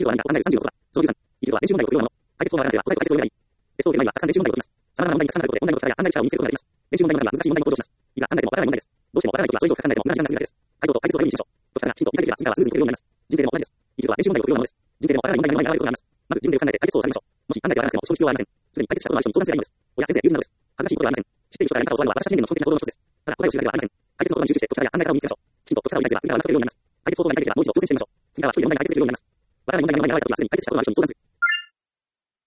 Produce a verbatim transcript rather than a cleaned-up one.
ルは何かわかんないさんじゅうろくは、そのじゅうさん、イールとは練習問題を振るようなもの。解決法の中では、答えと解決法がない。テストを受ける前にはたくさん練習問題を解きます。様々な問題にたくさんなることで、問題の答えや案内者を見せることができます。練習問題の中には難しい問題も登場します。いざ案内でもわからない問題です。どうしてもわからないときはそれ以上書かないでも無駄な時間が過ぎるです。回答と解説をよりにしましょう。解き方がきちんと見たければ次からはスムーズに解けるようになります。人生でも同じです。イールとは練習問題を振るようなものです。人生でもわからない問題が目の前に現れることがあります。まず自分で考えて解決を探りましょう。もし案内でわからなくてもその必要はありません。すでに解決したことがある人に相談すればいいのです。親、先生、友人などです。恥ずかしいことではありません。知っている人から何かを教わるのは私たち人間の基本的な行動の一つです。ただ答えを知るだけではありません。解決のことに集中して解き方や案内からを見つけましょう。きちんと解き方を理解すれば次からはうまく解けるようになります。解決方法が理解できればもう一度挑戦してみましょう。次からは一人で問題が解決できるようになります。わからない問題が目の前に現れたときはすでに解決したことがある人に相談する。